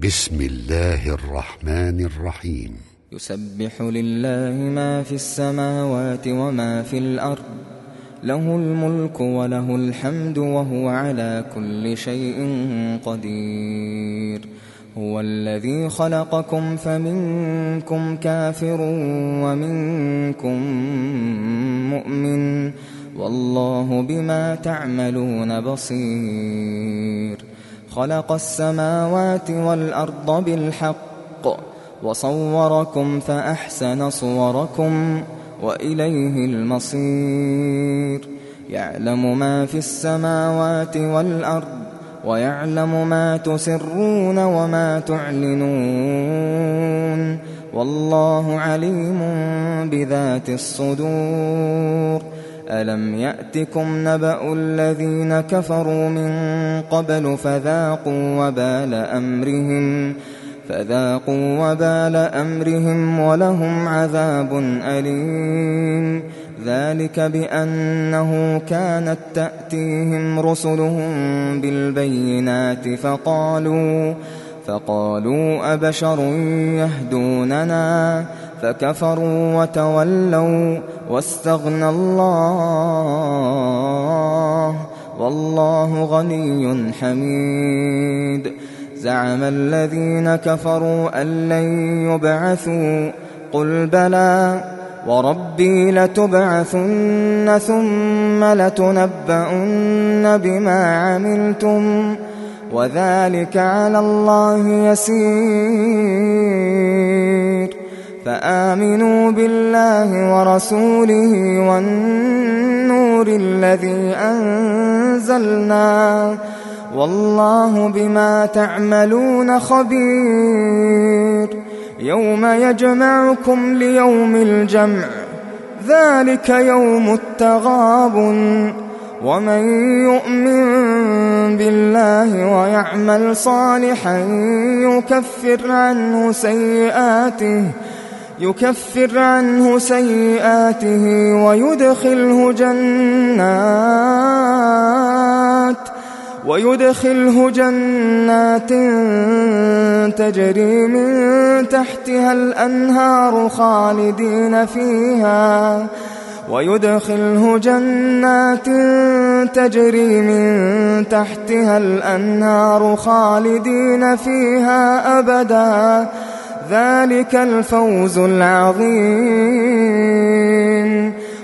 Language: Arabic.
بسم الله الرحمن الرحيم. يسبح لله ما في السماوات وما في الأرض، له الملك وله الحمد وهو على كل شيء قدير. هو الذي خلقكم فمنكم كافر ومنكم مؤمن، والله بما تعملون بصير. خلق السماوات والأرض بالحق وصوركم فأحسن صوركم وإليه المصير. يعلم ما في السماوات والأرض ويعلم ما تسرون وما تعلنون، والله عليم بذات الصدور. ألم يأتكم نبأ الذين كفروا من قبل فذاقوا وبال أمرهم ولهم عذاب أليم. ذلك بأنه كانت تأتيهم رسلهم بالبينات فقالوا أبشر يهدوننا فكفروا وتولوا واستغنى الله والله غني حميد. زعم الذين كفروا أن لن يبعثوا، قل بلى وربي لتبعثن ثم لتنبؤن بما عملتم وذلك على الله يسير. فآمنوا بالله ورسوله والنور الذي أنزلنا، والله بما تعملون خبير. يوم يجمعكم ليوم الجمع، ذلك يوم التغابن. ومن يؤمن بالله ويعمل صالحا يكفر عنه سيئاته ويدخله جنات تجري من تحتها الأنهار خالدين فيها أبدا. ذلك الفوز العظيم.